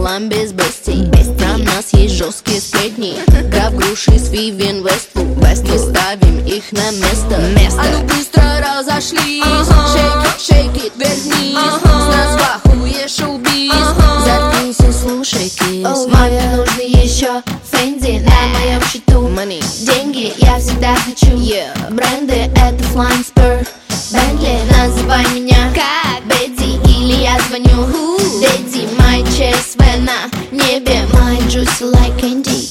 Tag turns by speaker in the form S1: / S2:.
S1: пополам без бестий. Про нас есть жесткие сплетни. Граф Груши с Вивиан Вествуд. Мы ставим их на место. А ну быстро разошлись. Shake it, вверх-вниз. С нас вахуе шоу-биз. Заткнись и слушай кис. Маме нужны еще Фенди на моем счету. Деньги я всегда хочу. Бренды это Flying Spur, Bentley. Называй меня как Бэдди или я звоню Дэдди. My chest на небе, my juicy like candy.